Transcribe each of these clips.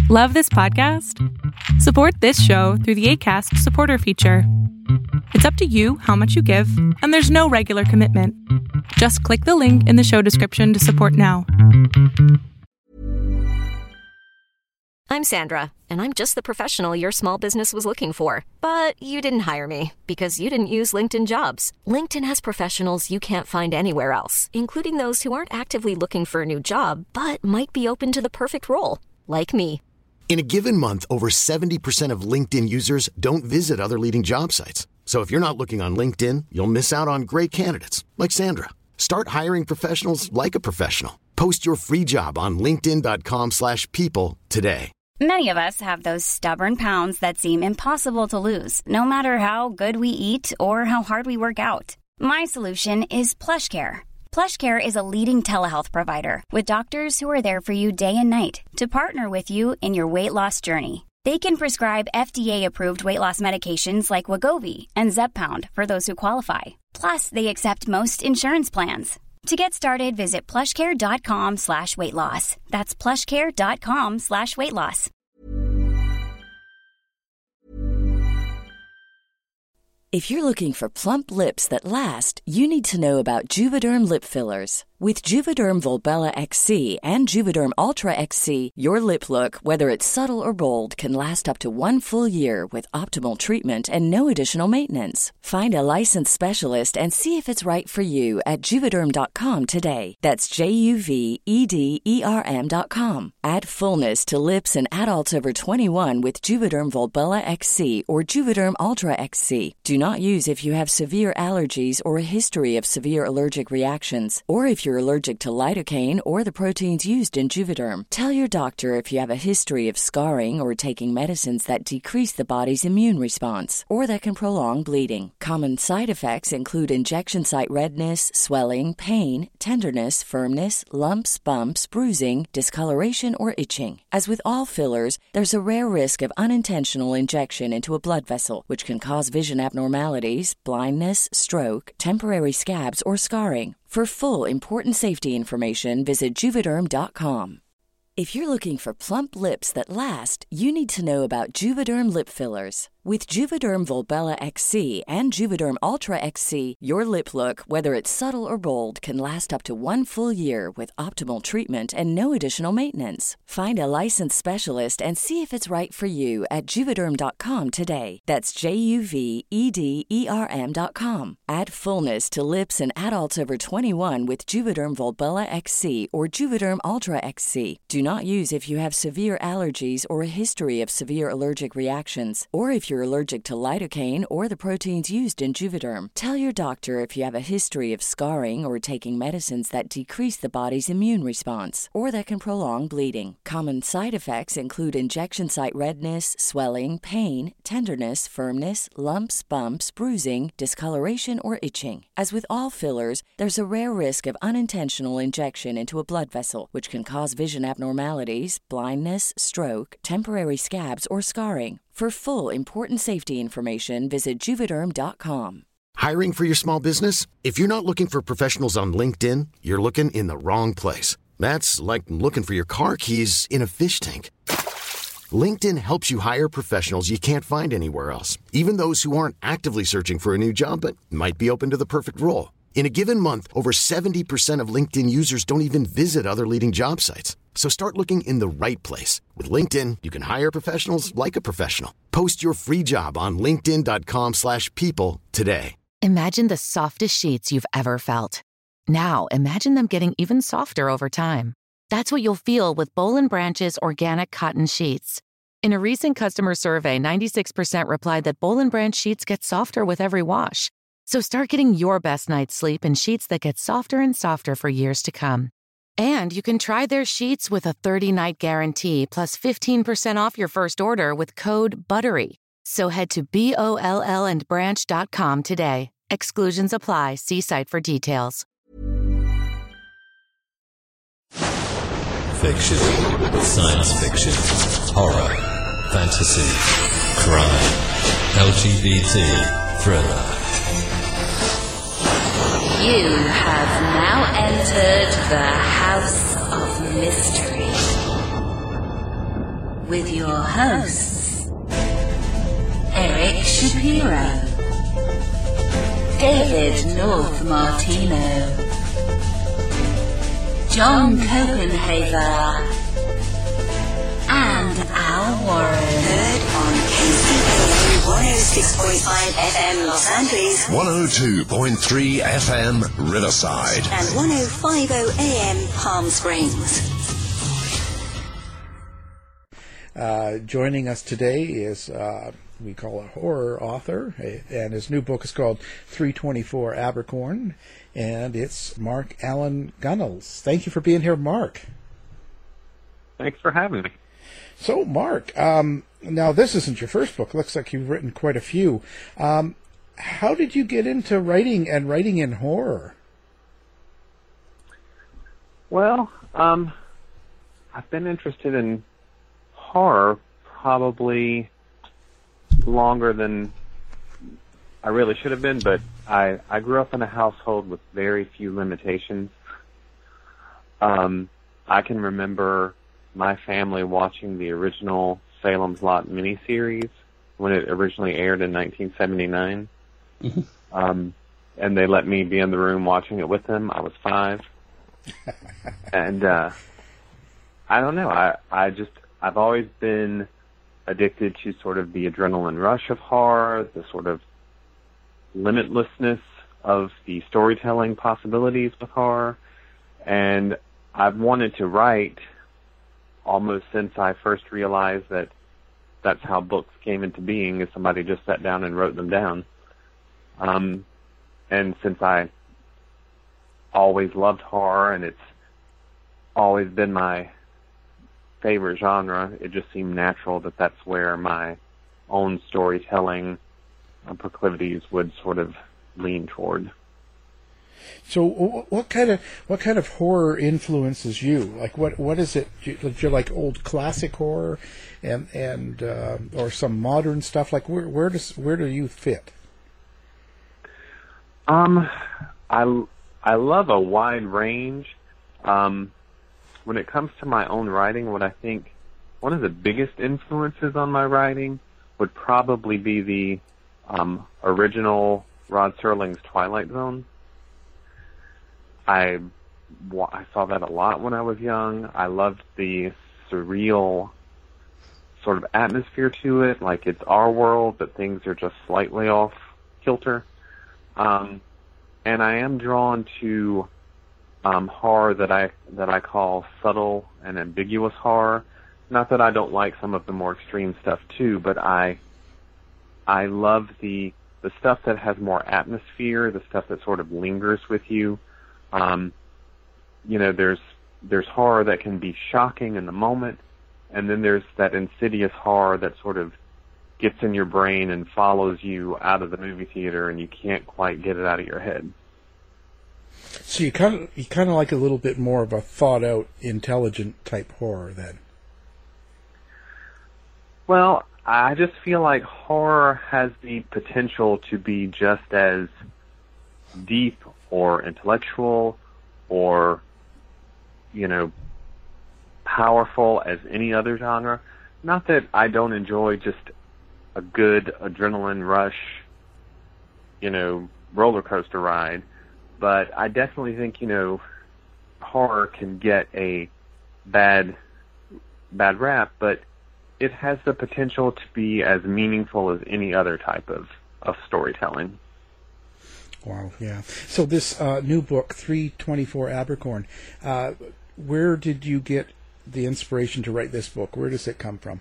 Love this podcast? Support this show through the Acast supporter feature. It's up to you how much you give, and there's no regular commitment. Just click the link in the show description to support now. I'm Sandra, and I'm just the professional your small business was looking for. But you didn't hire me because you didn't use LinkedIn Jobs. LinkedIn has professionals you can't find anywhere else, including those who aren't actively looking for a new job, but might be open to the perfect role, like me. In a given month, over 70% of LinkedIn users don't visit other leading job sites. So if you're not looking on LinkedIn, you'll miss out on great candidates like Sandra. Start hiring professionals like a professional. Post your free job on linkedin.com/people today. Many of us have those stubborn pounds that seem impossible to lose, no matter how good we eat or how hard we work out. My solution is PlushCare. PlushCare is a leading telehealth provider with doctors who are there for you day and night to partner with you in your weight loss journey. They can prescribe FDA-approved weight loss medications like Wegovy and Zepbound for those who qualify. Plus, they accept most insurance plans. To get started, visit plushcare.com/weightloss. That's plushcare.com/weightloss. If you're looking for plump lips that last, you need to know about Juvederm lip fillers. With Juvederm Volbella XC and Juvederm Ultra XC, your lip look, whether it's subtle or bold, can last up to 1 full year with optimal treatment and no additional maintenance. Find a licensed specialist and see if it's right for you at Juvederm.com today. That's JUVEDERM.com. Add fullness to lips in adults over 21 with Juvederm Volbella XC or Juvederm Ultra XC. Do not use if you have severe allergies or a history of severe allergic reactions, or if you're allergic to lidocaine or the proteins used in Juvederm. Tell your doctor if you have a history of scarring or taking medicines that decrease the body's immune response or that can prolong bleeding. Common side effects include injection site redness, swelling, pain, tenderness, firmness, lumps, bumps, bruising, discoloration, or itching. As with all fillers, there's a rare risk of unintentional injection into a blood vessel, which can cause vision abnormalities, blindness, stroke, temporary scabs, or scarring. For full, important safety information, visit Juvederm.com. If you're looking for plump lips that last, you need to know about Juvederm lip fillers. With Juvederm Volbella XC and Juvederm Ultra XC, your lip look, whether it's subtle or bold, can last up to 1 full year with optimal treatment and no additional maintenance. Find a licensed specialist and see if it's right for you at Juvederm.com today. That's JUVEDERM.com. Add fullness to lips in adults over 21 with Juvederm Volbella XC or Juvederm Ultra XC. Do not use if you have severe allergies or a history of severe allergic reactions, or if you're allergic to lidocaine or the proteins used in Juvederm. Tell your doctor if you have a history of scarring or taking medicines that decrease the body's immune response or that can prolong bleeding. Common side effects include injection site redness, swelling, pain, tenderness, firmness, lumps, bumps, bruising, discoloration, or itching. As with all fillers, there's a rare risk of unintentional injection into a blood vessel, which can cause vision abnormalities, blindness, stroke, temporary scabs, or scarring. For full, important safety information, visit Juvederm.com. Hiring for your small business? If you're not looking for professionals on LinkedIn, you're looking in the wrong place. That's like looking for your car keys in a fish tank. LinkedIn helps you hire professionals you can't find anywhere else, even those who aren't actively searching for a new job but might be open to the perfect role. In a given month, over 70% of LinkedIn users don't even visit other leading job sites. So start looking in the right place. With LinkedIn, you can hire professionals like a professional. Post your free job on linkedin.com/people today. Imagine the softest sheets you've ever felt. Now, imagine them getting even softer over time. That's what you'll feel with Boll & Branch's organic cotton sheets. In a recent customer survey, 96% replied that Boll & Branch sheets get softer with every wash. So start getting your best night's sleep in sheets that get softer and softer for years to come. And you can try their sheets with a 30-night guarantee plus 15% off your first order with code BUTTERY. So head to BOLLandbranch.com today. Exclusions apply. See site for details. Fiction, science fiction, horror, fantasy, crime, LGBT, thriller. You have now entered the House of Mystery. with your hosts, Eric Shapiro, David North Martino, John Copenhaver, and Al Warren. Heard on KCAA 106.5 FM Los Angeles, 102.3 FM Riverside, and 105.0 AM Palm Springs. Joining us today is, we call a horror author, and his new book is called 324 Abercorn, and it's Mark Allen Gunnels. Thank you for being here, Mark. Thanks for having me. So, Mark, now this isn't your first book. Looks like you've written quite a few. How did you get into writing and writing in horror? Well, I've been interested in horror probably longer than I really should have been, but I grew up in a household with very few limitations. I can remember my family watching the original Salem's Lot miniseries when it originally aired in 1979. Mm-hmm. And they let me be in the room watching it with them. I was 5. And I don't know, I've always been addicted to sort of the adrenaline rush of horror, the sort of limitlessness of the storytelling possibilities with horror. And I've wanted to write almost since I first realized that that's how books came into being, is somebody just sat down and wrote them down. And since I always loved horror and it's always been my favorite genre, it just seemed natural that that's where my own storytelling proclivities would sort of lean toward. So, what kind of horror influences you? Like, what is it? Do you like old classic horror, and or some modern stuff? Like, where do you fit? I love a wide range. When it comes to my own writing, what I think one of the biggest influences on my writing would probably be the original Rod Serling's Twilight Zone. I saw that a lot when I was young. I loved the surreal sort of atmosphere to it, like it's our world, but things are just slightly off kilter. And I am drawn to horror that I call subtle and ambiguous horror. Not that I don't like some of the more extreme stuff too, but I love the stuff that has more atmosphere, the stuff that sort of lingers with you. There's horror that can be shocking in the moment, and then there's that insidious horror that sort of gets in your brain and follows you out of the movie theater, and you can't quite get it out of your head. So you kind of like a little bit more of a thought out, intelligent type horror then. Well, I just feel like horror has the potential to be just as deep or intellectual or, powerful as any other genre. Not that I don't enjoy just a good adrenaline rush, roller coaster ride, but I definitely think, horror can get a bad rap, but it has the potential to be as meaningful as any other type of storytelling. Wow, yeah. So this new book, 324 Abercorn, where did you get the inspiration to write this book? Where does it come from?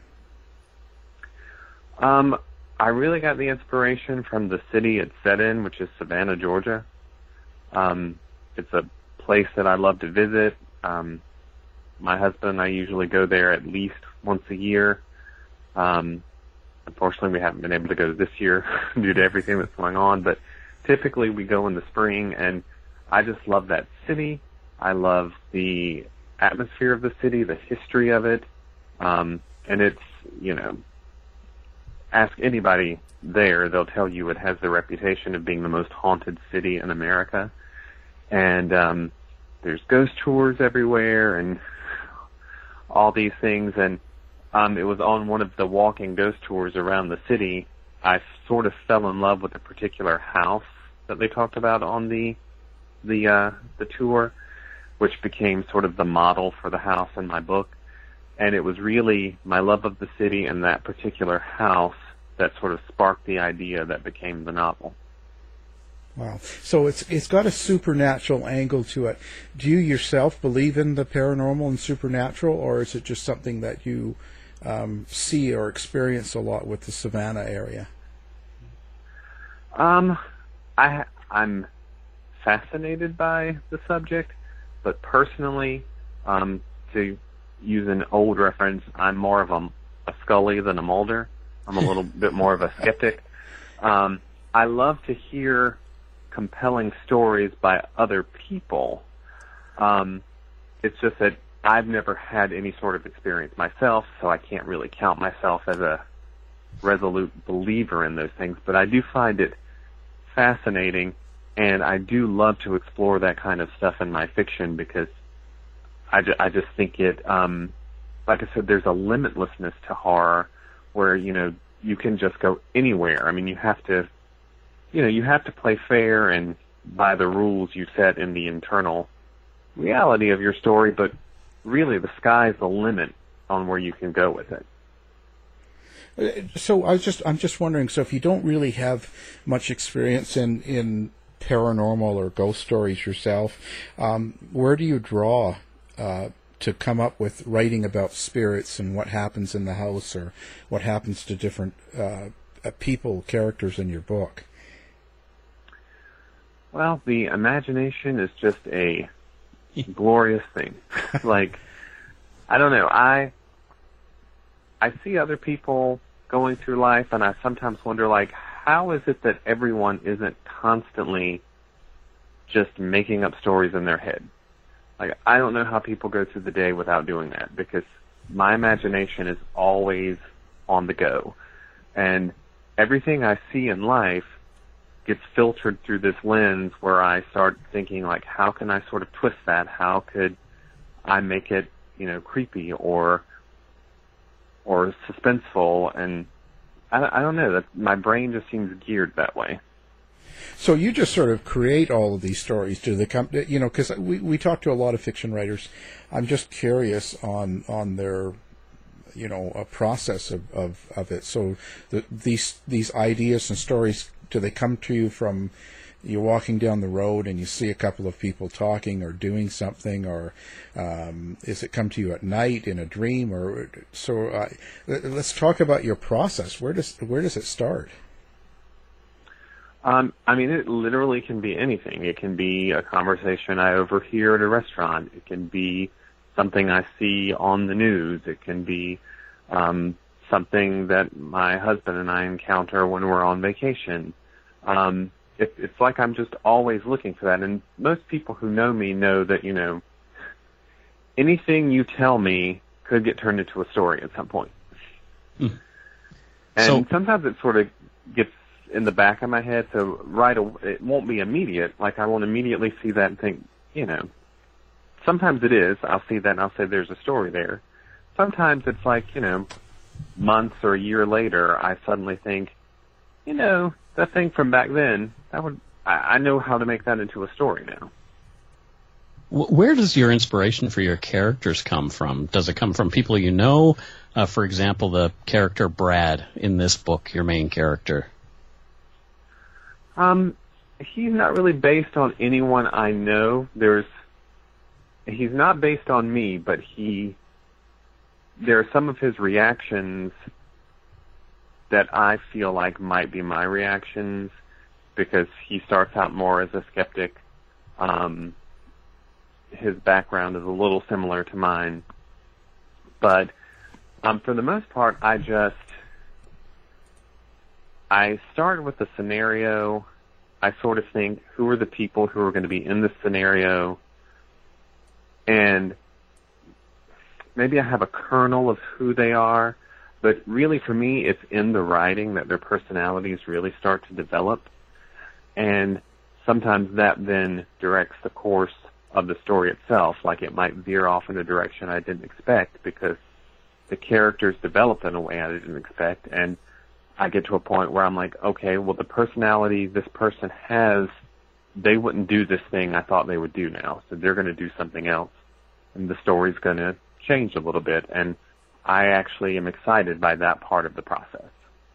I really got the inspiration from the city it's set in, which is Savannah, Georgia. It's a place that I love to visit. My husband and I usually go there at least once a year. Unfortunately, we haven't been able to go this year due to everything that's going on, but typically we go in the spring, and I just love that city. I love the atmosphere of the city, the history of it, and it's, ask anybody there, they'll tell you it has the reputation of being the most haunted city in America. And there's ghost tours everywhere and all these things. And it was on one of the walking ghost tours around the city. I sort of fell in love with a particular house that they talked about on the tour, which became sort of the model for the house in my book. And it was really my love of the city and that particular house that sort of sparked the idea that became the novel. Wow. So it's got a supernatural angle to it. Do you yourself believe in the paranormal and supernatural, or is it just something that you see or experience a lot with the Savannah area? I'm fascinated by the subject, but personally, to use an old reference, I'm more of a Scully than a Mulder. I'm a little bit more of a skeptic. I love to hear compelling stories by other people. It's just that I've never had any sort of experience myself, so I can't really count myself as a resolute believer in those things, but I do find it fascinating, and I do love to explore that kind of stuff in my fiction because I just think it, like I said, there's a limitlessness to horror where, you can just go anywhere. I mean, you have to play fair and by the rules you set in the internal reality of your story, but really the sky's the limit on where you can go with it. So I'm just wondering, so if you don't really have much experience in paranormal or ghost stories yourself, where do you draw to come up with writing about spirits and what happens in the house or what happens to different people, characters in your book? Well, the imagination is just a glorious thing. Like, I don't know, I see other people going through life, and I sometimes wonder, like, how is it that everyone isn't constantly just making up stories in their head? Like, I don't know how people go through the day without doing that, because my imagination is always on the go. And everything I see in life gets filtered through this lens where I start thinking, like, how can I sort of twist that? How could I make it, creepy or suspenseful? And I don't know, that my brain just seems geared that way. So you just sort of create all of these stories. Do they come, because we talk to a lot of fiction writers. I'm just curious on their, a process of it. So these ideas and stories, do they come to you from you're walking down the road and you see a couple of people talking or doing something, or is it come to you at night in a dream? Or so let's talk about your process. Where does it start? I mean, it literally can be anything. It can be a conversation I overhear at a restaurant. It can be something I see on the news. It can be something that my husband and I encounter when we're on vacation. It's like I'm just always looking for that. And most people who know me know that, anything you tell me could get turned into a story at some point. And sometimes it sort of gets in the back of my head, so it won't be immediate. Like, I won't immediately see that and think, sometimes it is. I'll see that and I'll say there's a story there. Sometimes it's like, months or a year later, I suddenly think, that thing from back then, I know how to make that into a story now. Where does your inspiration for your characters come from? Does it come from people you know? For example, the character Brad in this book, your main character. He's not really based on anyone I know. He's not based on me, but there are some of his reactions that I feel like might be my reactions, because he starts out more as a skeptic. His background is a little similar to mine. But for the most part, I start with a scenario. I sort of think, who are the people who are going to be in this scenario? And maybe I have a kernel of who they are, but really for me, it's in the writing that their personalities really start to develop. And sometimes that then directs the course of the story itself. Like, it might veer off in a direction I didn't expect, because the characters develop in a way I didn't expect, and I get to a point where I'm like, okay, well, the personality this person has, they wouldn't do this thing I thought they would do now, so they're going to do something else, and the story's going to change a little bit, and I actually am excited by that part of the process.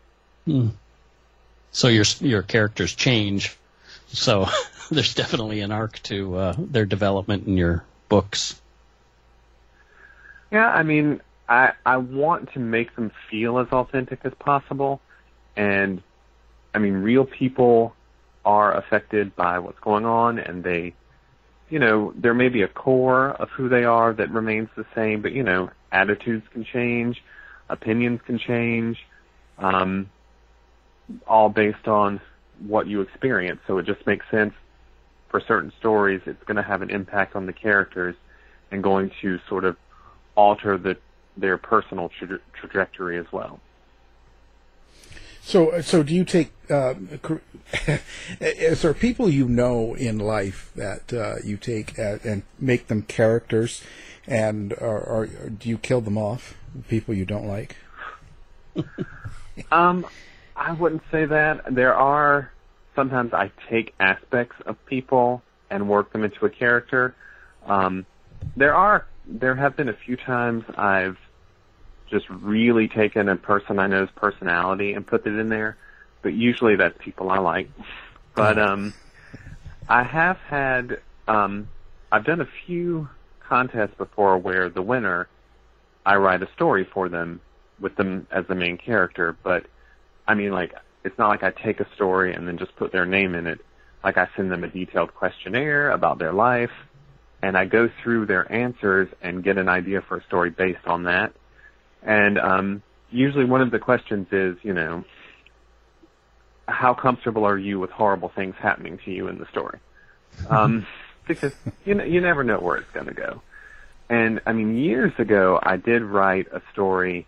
So your characters change, so there's definitely an arc to their development in your books. Yeah, I mean, I want to make them feel as authentic as possible, and I mean, real people are affected by what's going on, and they, you know, there may be a core of who they are that remains the same, but, you know, attitudes can change, opinions can change, all based on what you experience. So it just makes sense for certain stories, it's going to have an impact on the characters and going to sort of alter their personal trajectory as well. So do you take? Is there people you know in life that you take and make them characters, and or do you kill them off? People you don't like? I wouldn't say that. There are sometimes I take aspects of people and work them into a character. There have been a few times I've just really taken a person I know's personality and put it in there, but usually that's people I like. But I have had I've done a few contests before where the winner, I write a story for them with them as the main character, but I mean, like, it's not like I take a story and then just put their name in it. Like, I send them a detailed questionnaire about their life, and I go through their answers and get an idea for a story based on that. And usually one of the questions is, you know, how comfortable are you with horrible things happening to you in the story? Because you never know where it's going to go. And, I mean, years ago, I did write a story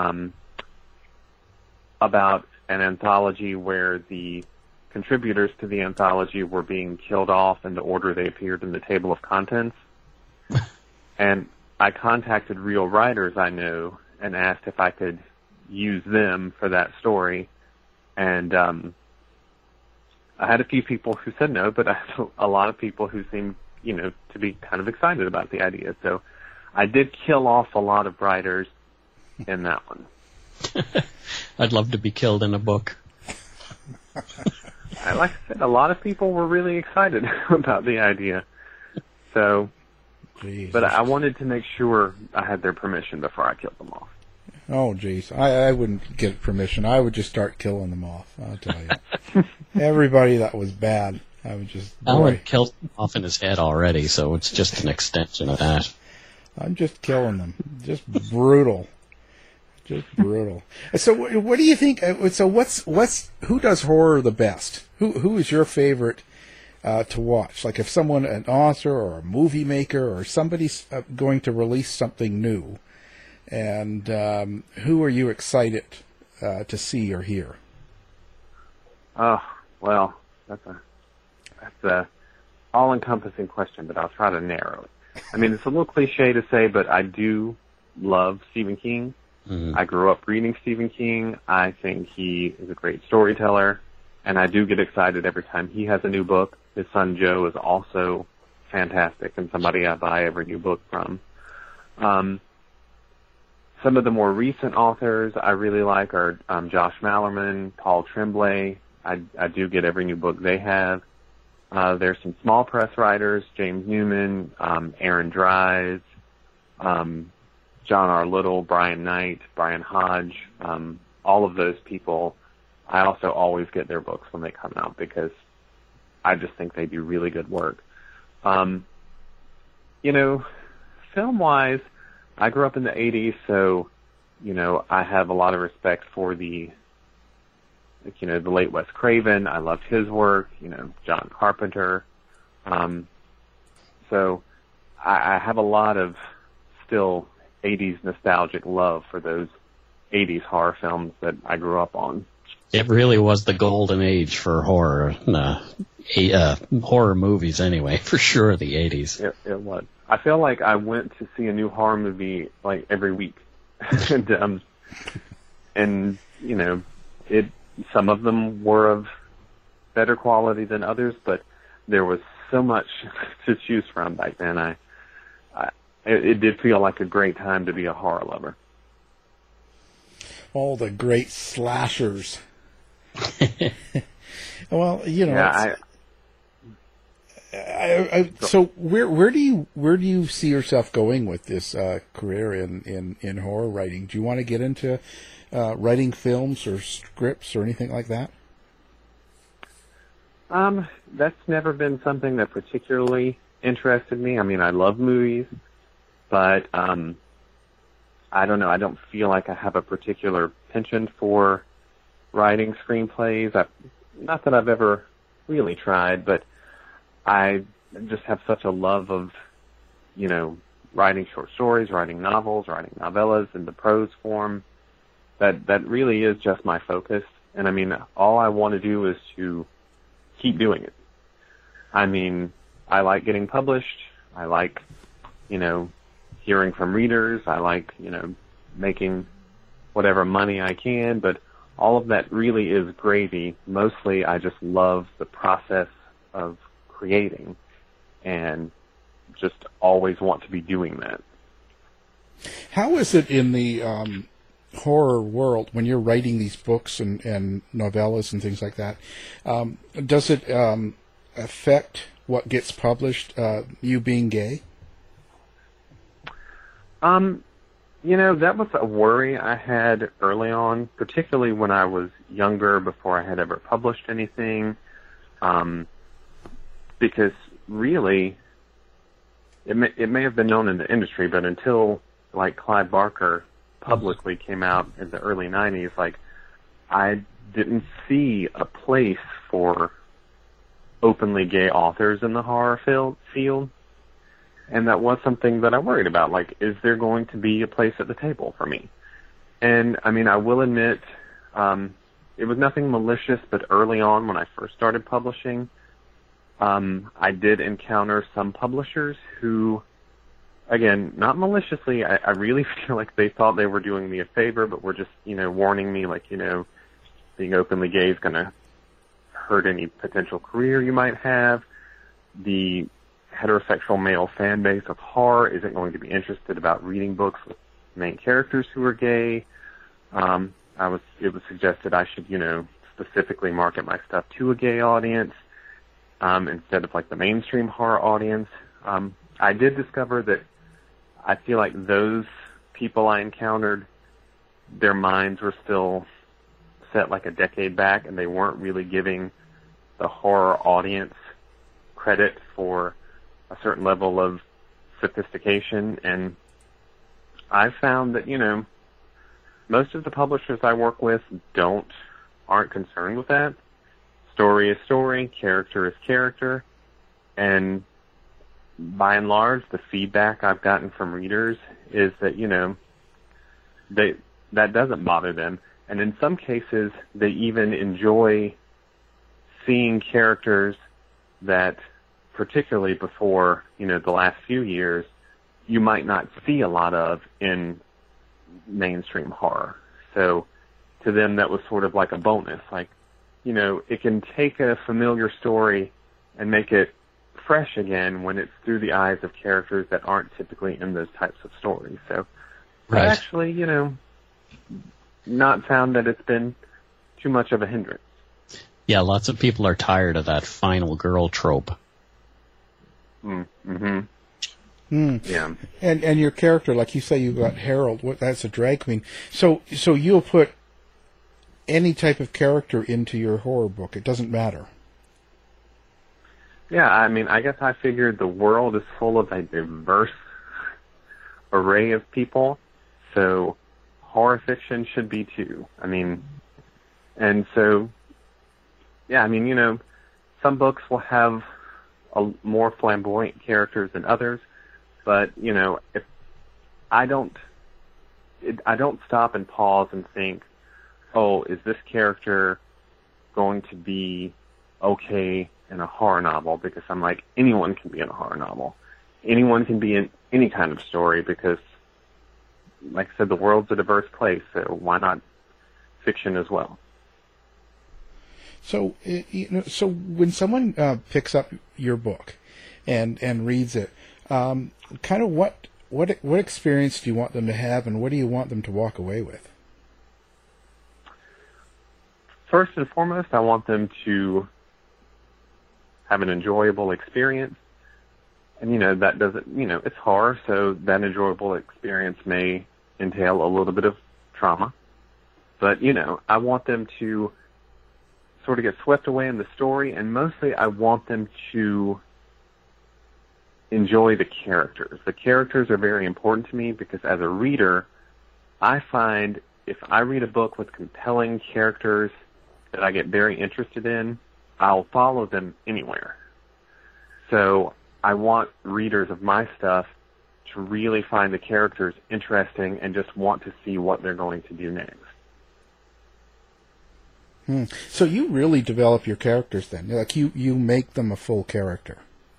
about an anthology where the contributors to the anthology were being killed off in the order they appeared in the table of contents. And I contacted real writers I knew and asked if I could use them for that story. And I had a few people who said no, but I had a lot of people who seemed, you know, to be kind of excited about the idea. So I did kill off a lot of writers in that one. I'd love to be killed in a book. Like I said, a lot of people were really excited about the idea. So, Jesus. But I wanted to make sure I had their permission before I killed them off. Oh, jeez. I wouldn't get permission. I would just start killing them off, I'll tell you. Everybody that was bad, I would just... Alan killed them off in his head already, so it's just an extension of that. I'm just killing them. Just brutal. Just brutal. So, what do you think? So, who does horror the best? Who is your favorite to watch? Like, if someone, an author or a movie maker or somebody's going to release something new, and who are you excited to see or hear? Oh, well, that's a all-encompassing question, but I'll try to narrow it. I mean, it's a little cliche to say, but I do love Stephen King. I grew up reading Stephen King. I think he is a great storyteller, and I do get excited every time he has a new book. His son Joe is also fantastic and somebody I buy every new book from. Some of the more recent authors I really like are Josh Malerman, Paul Tremblay. I do get every new book they have. There's some small press writers, James Newman, Aaron Dries, John R. Little, Brian Knight, Brian Hodge, all of those people. I also always get their books when they come out because I just think they do really good work. You know, film-wise, I grew up in the 80s, so, you know, I have a lot of respect for the late Wes Craven. I loved his work, you know, John Carpenter. So I have a lot of still 80s nostalgic love for those 80s horror films that I grew up on. It really was the golden age for horror, horror movies anyway, for sure, the 80s. It was. I feel like I went to see a new horror movie like every week and you know, some of them were of better quality than others, but there was so much to choose from back then. It did feel like a great time to be a horror lover. All the great slashers. Well, you know. Yeah, so where do you see yourself going with this career in horror writing? Do you want to get into writing films or scripts or anything like that? That's never been something that particularly interested me. I mean, I love movies, but I don't know. I don't feel like I have a particular penchant for writing screenplays. Not that I've ever really tried, but I just have such a love of, you know, writing short stories, writing novels, writing novellas in the prose form. That really is just my focus. And I mean, all I want to do is to keep doing it. I mean, I like getting published. I like, you know, hearing from readers. I like, you know, making whatever money I can, but all of that really is gravy. Mostly I just love the process of creating and just always want to be doing that. How is it in the horror world when you're writing these books and novellas and things like that? Does it affect what gets published, you being gay? You know, that was a worry I had early on, particularly when I was younger, before I had ever published anything. Because really, it may have been known in the industry, but until, like, Clive Barker publicly came out in the early 90s, like, I didn't see a place for openly gay authors in the horror field. And that was something that I worried about. Like, is there going to be a place at the table for me? And, I mean, I will admit, it was nothing malicious, but early on when I first started publishing, I did encounter some publishers who, again, not maliciously, I really feel like they thought they were doing me a favor, but were just, you know, warning me, like, you know, being openly gay is going to hurt any potential career you might have. The heterosexual male fan base of horror isn't going to be interested about reading books with main characters who are gay. It was suggested I should, you know, specifically market my stuff to a gay audience, instead of like the mainstream horror audience. I did discover that I feel like those people I encountered, their minds were still set like a decade back, and they weren't really giving the horror audience credit for a certain level of sophistication. And I've found that, you know, most of the publishers I work with aren't concerned with that. Story is story, character is character, and by and large, the feedback I've gotten from readers is that, you know, that doesn't bother them. And in some cases, they even enjoy seeing characters that, particularly before, you know, the last few years, you might not see a lot of in mainstream horror. So to them, that was sort of like a bonus. Like, you know, it can take a familiar story and make it fresh again when it's through the eyes of characters that aren't typically in those types of stories. So right. I've actually, you know, not found that it's been too much of a hindrance. Yeah, lots of people are tired of that final girl trope. Mm-hmm. Yeah. And your character, like you say, you got Harold. That's a drag queen. So you'll put any type of character into your horror book. It doesn't matter. Yeah, I mean, I guess I figured the world is full of a diverse array of people, so horror fiction should be too. I mean, and so, yeah, I mean, you know, some books will have more flamboyant characters than others, but, you know, if I don't stop and pause and think, oh, is this character going to be okay in a horror novel? Because I'm like, anyone can be in a horror novel. Anyone can be in any kind of story, because like I said, the world's a diverse place, so why not fiction as well? So, so when someone picks up your book and reads it, kind of what experience do you want them to have, and what do you want them to walk away with? First and foremost, I want them to have an enjoyable experience. And, that doesn't, it's horror, so that enjoyable experience may entail a little bit of trauma. But, I want them to sort of get swept away in the story, and mostly I want them to enjoy the characters. The characters are very important to me because as a reader, I find if I read a book with compelling characters that I get very interested in, I'll follow them anywhere. So I want readers of my stuff to really find the characters interesting and just want to see what they're going to do next. So you really develop your characters then? Like you make them a full character.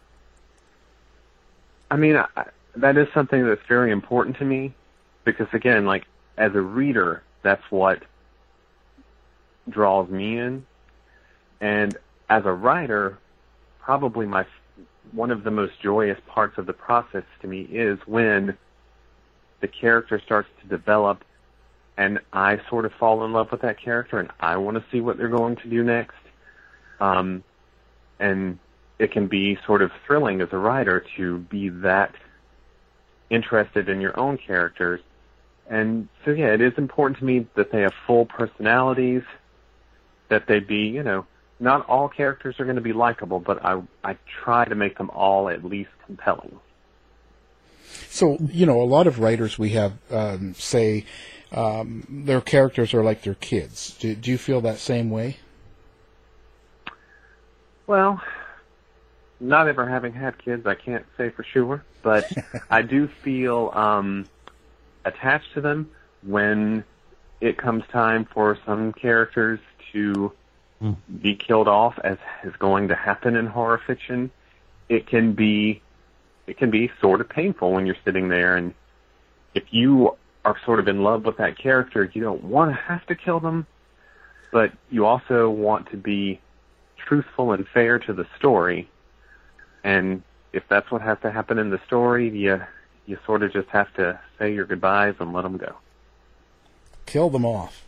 I mean, that is something that's very important to me because, again, like as a reader, that's what draws me in. And as a writer, probably one of the most joyous parts of the process to me is when the character starts to develop and I sort of fall in love with that character and I want to see what they're going to do next. And it can be sort of thrilling as a writer to be that interested in your own characters. And so, yeah, it is important to me that they have full personalities, that they be, not all characters are going to be likable, but I try to make them all at least compelling. So, a lot of writers we have say their characters are like their kids. Do you feel that same way? Well, not ever having had kids, I can't say for sure, but I do feel attached to them when it comes time for some characters to be killed off, as is going to happen in horror fiction. It can be sort of painful when you're sitting there, and if you are sort of in love with that character, you don't want to have to kill them, but you also want to be truthful and fair to the story. And if that's what has to happen in the story, you sort of just have to say your goodbyes and let them go. Kill them off.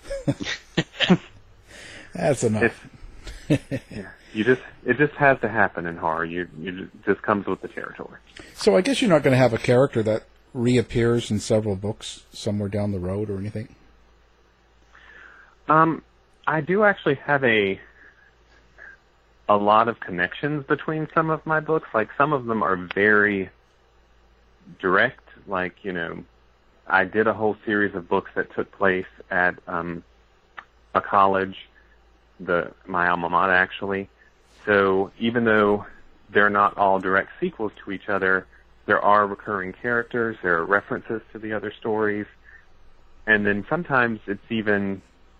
That's enough. Yeah, it just has to happen in horror. It just comes with the territory. So I guess you're not going to have a character that reappears in several books somewhere down the road or anything? I do actually have a lot of connections between some of my books. Like, some of them are very direct. Like, I did a whole series of books that took place at a college, my alma mater, actually. So even though they're not all direct sequels to each other, there are recurring characters, there are references to the other stories, and then sometimes it's even,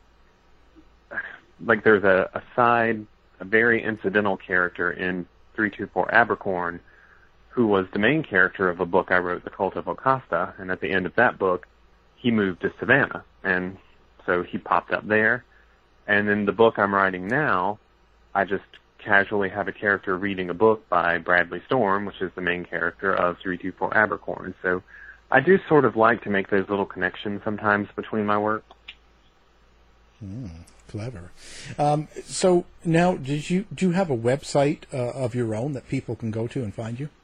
like there's a very incidental character in 324 Abercorn who was the main character of a book I wrote, The Cult of Ocasta, and at the end of that book, he moved to Savannah, and so he popped up there. And in the book I'm writing now, I just casually have a character reading a book by Bradley Storm, which is the main character of 324 Abercorn. So I do sort of like to make those little connections sometimes between my work. Clever. So now, do you have a website of your own that people can go to and find you?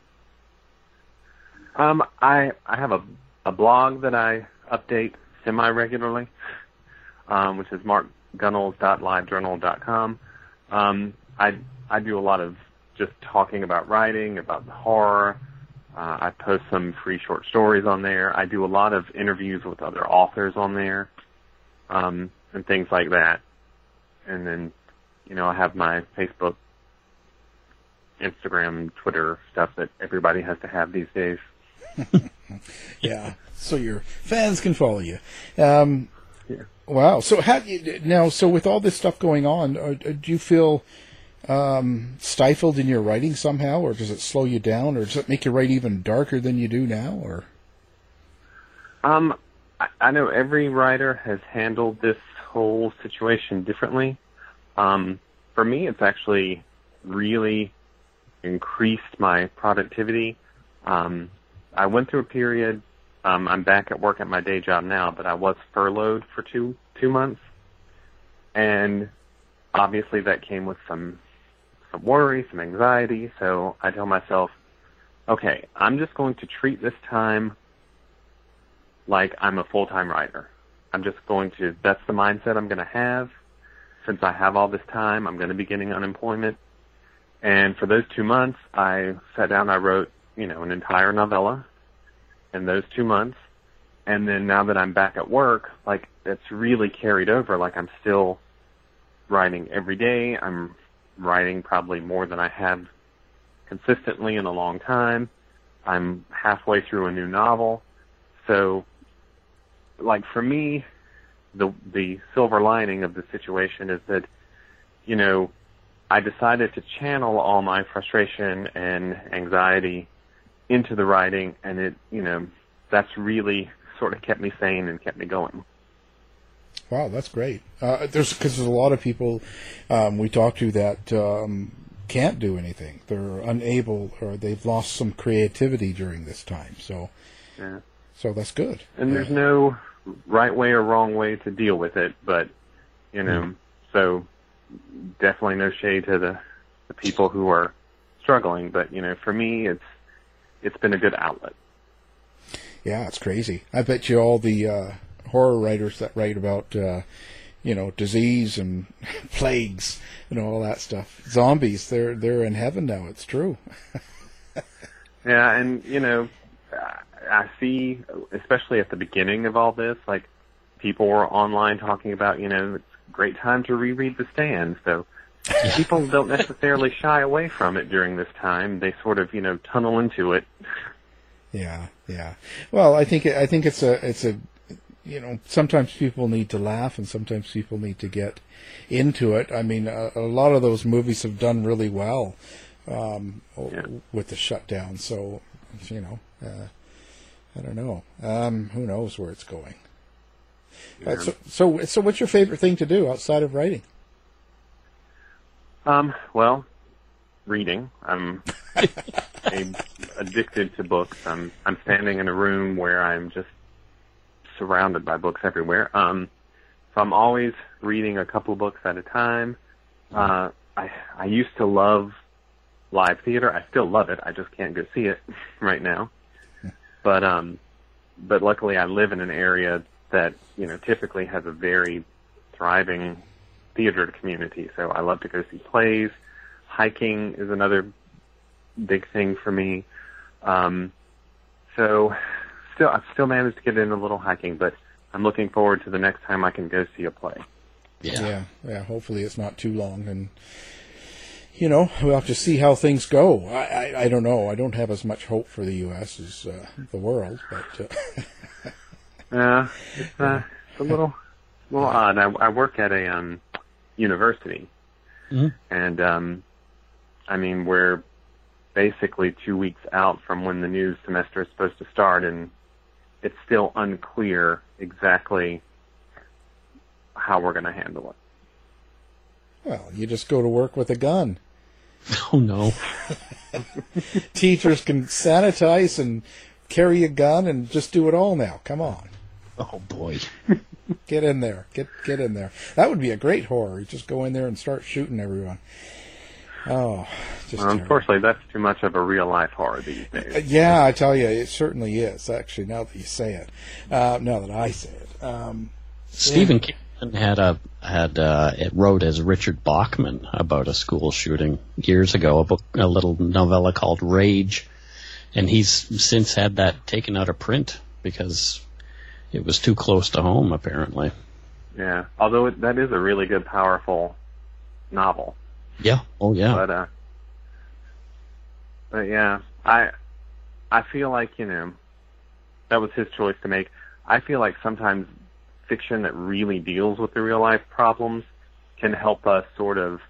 I have a blog that I update semi-regularly, which is markgunnels.livejournal.com. I do a lot of just talking about writing, about the horror. I post some free short stories on there. I do a lot of interviews with other authors on there, and things like that. And then, I have my Facebook, Instagram, Twitter stuff that everybody has to have these days. Yeah, so your fans can follow you. Yeah. Wow. So so with all this stuff going on, do you feel stifled in your writing somehow, or does it slow you down, or does it make you write even darker than you do now? Or I know every writer has handled this whole situation differently. For me, it's actually really increased my productivity. I went through a period, I'm back at work at my day job now, but I was furloughed for two months. And obviously that came with some worry, some anxiety. So I tell myself, okay, I'm just going to treat this time like I'm a full-time writer. I'm just going to, that's the mindset I'm going to have. Since I have all this time, I'm going to be getting unemployment. And for those 2 months, I sat down, I wrote, an entire novella in those 2 months. And then now that I'm back at work, like, it's really carried over. Like, I'm still writing every day. I'm writing probably more than I have consistently in a long time. I'm halfway through a new novel. So, like, for me, the silver lining of the situation is that, I decided to channel all my frustration and anxiety into the writing, and it, that's really sort of kept me sane and kept me going. Wow, that's great. There's a lot of people we talk to that can't do anything. They're unable, or they've lost some creativity during this time. So, yeah. So that's good. And there's no right way or wrong way to deal with it, but so definitely no shade to the people who are struggling. But for me, it's been a good outlet. Yeah, it's crazy. I bet you all the horror writers that write about disease and plagues and all that stuff, zombies, they're in heaven now. It's true. Yeah, and I see, especially at the beginning of all this, like, people were online talking about, it's a great time to reread The Stand. So people don't necessarily shy away from it during this time. They sort of, tunnel into it. Yeah. Well, I think it's a sometimes people need to laugh and sometimes people need to get into it. I mean, a lot of those movies have done really well with the shutdown. So, I don't know. Who knows where it's going? Yeah. So what's your favorite thing to do outside of writing? Well, reading. I'm addicted to books. I'm standing in a room where I'm just surrounded by books everywhere. So I'm always reading a couple books at a time. I used to love live theater. I still love it. I just can't go see it right now. But luckily I live in an area that, typically has a very thriving theater community. So I love to go see plays. Hiking is another big thing for me. So I've still managed to get in a little hiking, but I'm looking forward to the next time I can go see a play. Yeah. Hopefully it's not too long, and we'll have to see how things go. I don't know. I don't have as much hope for the U.S. as the world, but it's a little odd. I work at a university, and we're basically 2 weeks out from when the new semester is supposed to start, and it's still unclear exactly how we're going to handle it. Well, you just go to work with a gun. Oh, no. Teachers can sanitize and carry a gun and just do it all now. Come on. Oh, boy. Get in there. Get in there. That would be a great horror. You just go in there and start shooting everyone. Oh, just unfortunately, that's too much of a real-life horror these days. Yeah, I tell you, it certainly is, actually, now that you say it. Now that I say it. Stephen King it wrote as Richard Bachman about a school shooting years ago, a little novella called Rage, and he's since had that taken out of print because it was too close to home, apparently. Yeah, although that is a really good, powerful novel. Yeah. Oh, yeah. But yeah, I feel like, that was his choice to make. I feel like sometimes fiction that really deals with the real life problems can help us sort of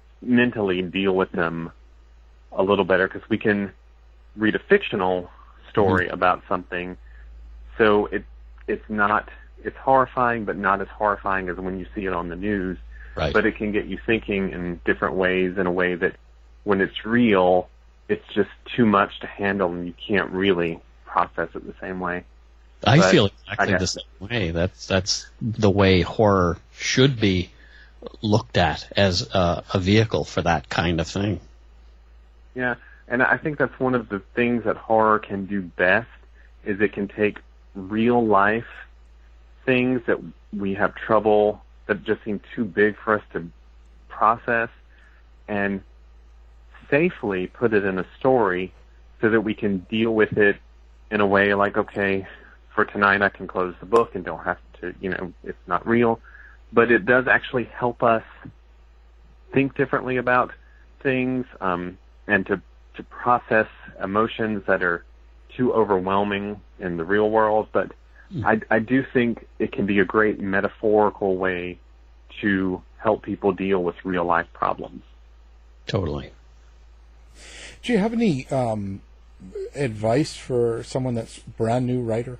mentally deal with them a little better, because we can read a fictional story about something. So it's horrifying, but not as horrifying as when you see it on the news. Right. But it can get you thinking in different ways, in a way that when it's real, it's just too much to handle, and you can't really process it the same way. I feel exactly the same way. That's the way horror should be looked at, as a vehicle for that kind of thing. Yeah, and I think that's one of the things that horror can do best, is it can take real life things that we have trouble, that just seem too big for us to process, and safely put it in a story so that we can deal with it in a way like, okay, for tonight I can close the book and don't have to, it's not real. But it does actually help us think differently about things, and to process emotions that are too overwhelming in the real world. But I do think it can be a great metaphorical way to help people deal with real life problems. Totally. Do you have any advice for someone that's brand new writer?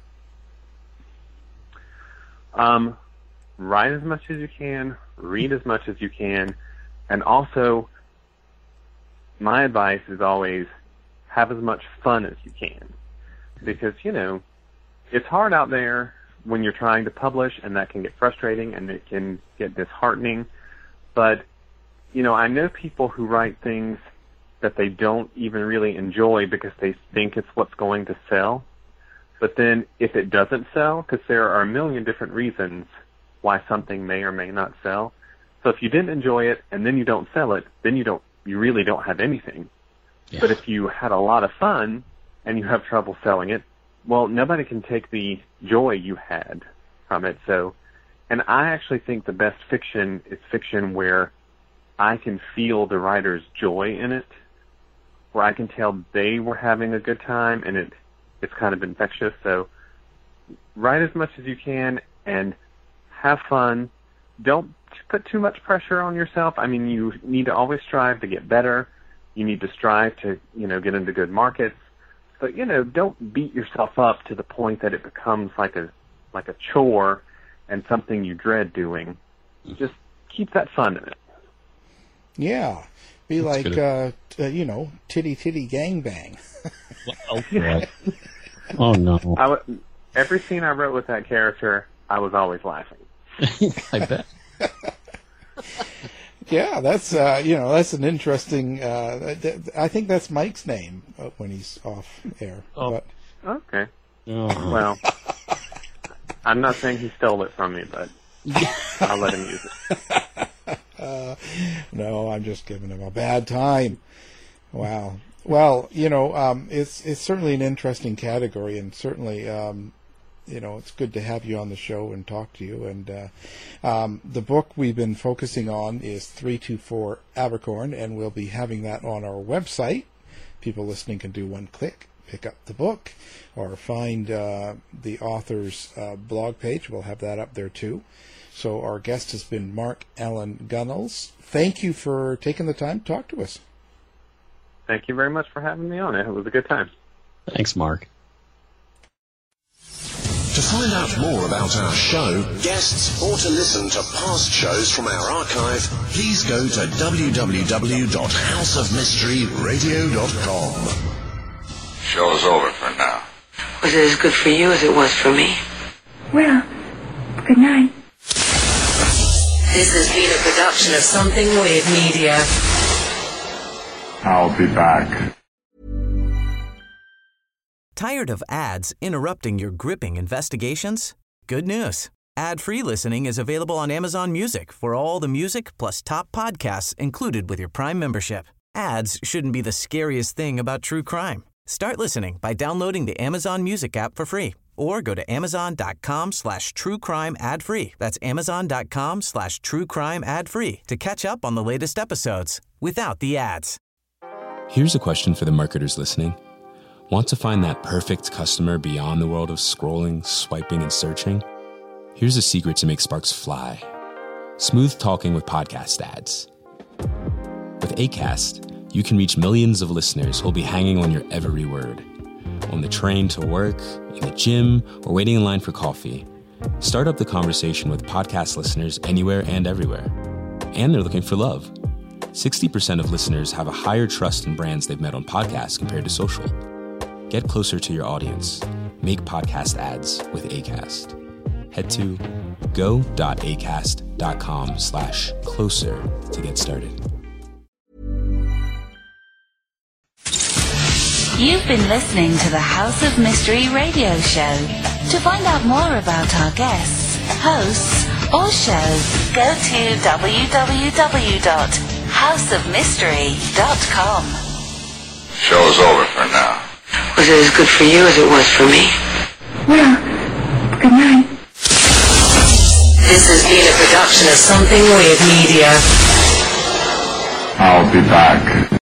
Write as much as you can, read as much as you can, and also my advice is always have as much fun as you can. Because, it's hard out there when you're trying to publish, and that can get frustrating and it can get disheartening. But, I know people who write things that they don't even really enjoy because they think it's what's going to sell. But then if it doesn't sell, because there are a million different reasons why something may or may not sell. So if you didn't enjoy it and then you don't sell it, then you really don't have anything. Yeah. But if you had a lot of fun and you have trouble selling it, well, nobody can take the joy you had from it. So, and I actually think the best fiction is fiction where I can feel the writer's joy in it, where I can tell they were having a good time, and it's kind of infectious. So write as much as you can and have fun. Don't put too much pressure on yourself. I mean, you need to always strive to get better. You need to strive to, get into good markets. But, don't beat yourself up to the point that it becomes like a chore and something you dread doing. Just keep that fun in it. Yeah. Be that's like, titty titty gangbang. Okay. Oh, no. Every scene I wrote with that character, I was always laughing. I bet. Yeah, that's that's an interesting. I think that's Mike's name when he's off air. Oh, but. Okay. Oh. Well, I'm not saying he stole it from me, but I'll let him use it. No, I'm just giving him a bad time. Wow. Well, it's certainly an interesting category, and certainly. It's good to have you on the show and talk to you. And the book we've been focusing on is 324 Abercorn, and we'll be having that on our website. People listening can do one click, pick up the book, or find the author's blog page. We'll have that up there too. So our guest has been Mark Allen Gunnels. Thank you for taking the time to talk to us. Thank you very much for having me on. It was a good time. Thanks, Mark. To find out more about our show, guests, or to listen to past shows from our archive, please go to www.houseofmysteryradio.com. Show's over for now. Was it as good for you as it was for me? Well, good night. This has been a production of Something Weird Media. I'll be back. Tired of ads interrupting your gripping investigations? Good news. Ad-free listening is available on Amazon Music for all the music plus top podcasts included with your Prime membership. Ads shouldn't be the scariest thing about true crime. Start listening by downloading the Amazon Music app for free or go to amazon.com/truecrime ad-free. That's amazon.com/truecrime ad-free to catch up on the latest episodes without the ads. Here's a question for the marketers listening. Want to find that perfect customer beyond the world of scrolling, swiping, and searching? Here's a secret to make sparks fly. Smooth talking with podcast ads. With Acast, you can reach millions of listeners who'll be hanging on your every word. on the train to work, in the gym, or waiting in line for coffee. Start up the conversation with podcast listeners anywhere and everywhere. And they're looking for love. 60% of listeners have a higher trust in brands they've met on podcasts compared to social. Get closer to your audience. Make podcast ads with Acast. Head to go.acast.com/closer to get started. You've been listening to the House of Mystery radio show. To find out more about our guests, hosts, or shows, go to www.houseofmystery.com. Show's over for now. Was it as good for you as it was for me? Well, good night. This has been a production of Something Weird Media. I'll be back.